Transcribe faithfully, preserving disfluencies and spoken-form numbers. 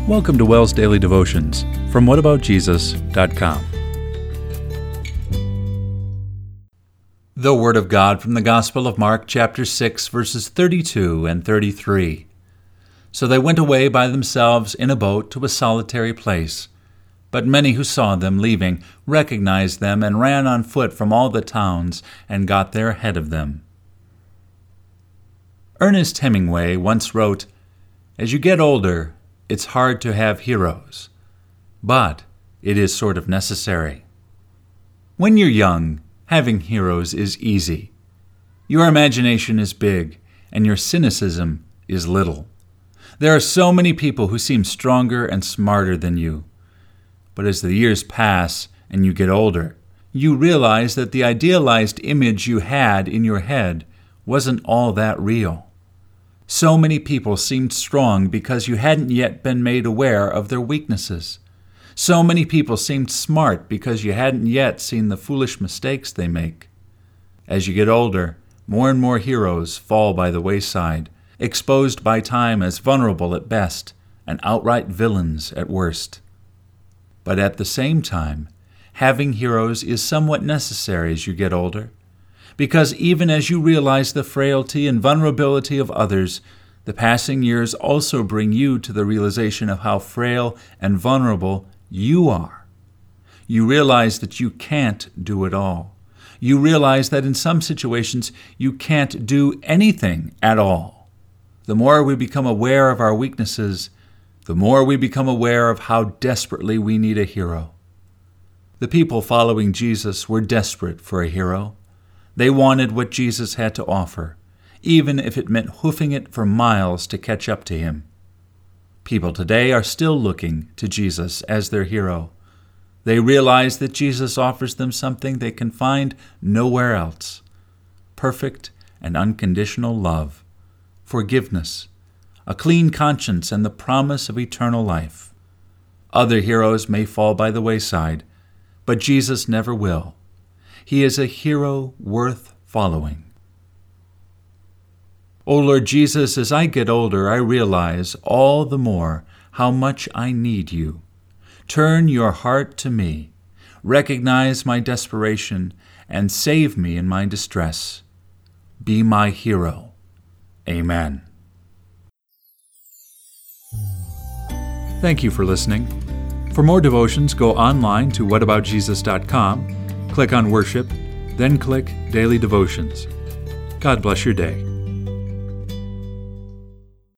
Welcome to WELS Daily Devotions from what about jesus dot com. The Word of God from the Gospel of Mark, chapter six, verses thirty-two and thirty-three. So they went away by themselves in a boat to a solitary place. But many who saw them leaving recognized them and ran on foot from all the towns and got there ahead of them. Ernest Hemingway once wrote, "As you get older, it's hard to have heroes, but it is sort of necessary." When you're young, having heroes is easy. Your imagination is big, and your cynicism is little. There are so many people who seem stronger and smarter than you. But as the years pass and you get older, you realize that the idealized image you had in your head wasn't all that real. So many people seemed strong because you hadn't yet been made aware of their weaknesses. So many people seemed smart because you hadn't yet seen the foolish mistakes they make. As you get older, more and more heroes fall by the wayside, exposed by time as vulnerable at best and outright villains at worst. But at the same time, having heroes is somewhat necessary as you get older, because even as you realize the frailty and vulnerability of others, the passing years also bring you to the realization of how frail and vulnerable you are. You realize that you can't do it all. You realize that in some situations you can't do anything at all. The more we become aware of our weaknesses, the more we become aware of how desperately we need a hero. The people following Jesus were desperate for a hero. They wanted what Jesus had to offer, even if it meant hoofing it for miles to catch up to him. People today are still looking to Jesus as their hero. They realize that Jesus offers them something they can find nowhere else: perfect and unconditional love, forgiveness, a clean conscience, and the promise of eternal life. Other heroes may fall by the wayside, but Jesus never will. He is a hero worth following. O Lord Jesus, as I get older, I realize all the more how much I need you. Turn your heart to me. Recognize my desperation and save me in my distress. Be my hero. Amen. Thank you for listening. For more devotions, go online to what about jesus dot com, click on Worship, then click Daily Devotions. God bless your day.